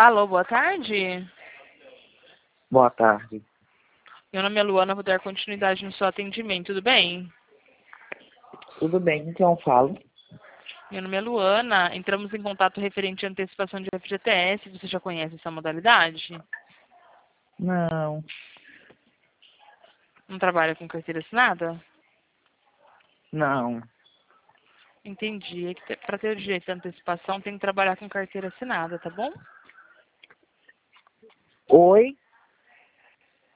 Alô, boa tarde. Boa tarde. Meu nome é Luana, vou dar continuidade no seu atendimento, tudo bem? Tudo bem, então falo. Meu nome é Luana, entramos em contato referente à antecipação de FGTS, você já conhece essa modalidade? Não, Não trabalha com carteira assinada? não. Entendi, é que para ter o direito à antecipação tem que trabalhar com carteira assinada, tá bom? Oi?